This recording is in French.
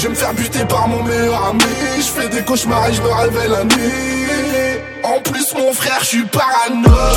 vais me faire buter par mon meilleur ami. Je fais des cauchemars et je me réveille la nuit. En plus mon frère je suis parano.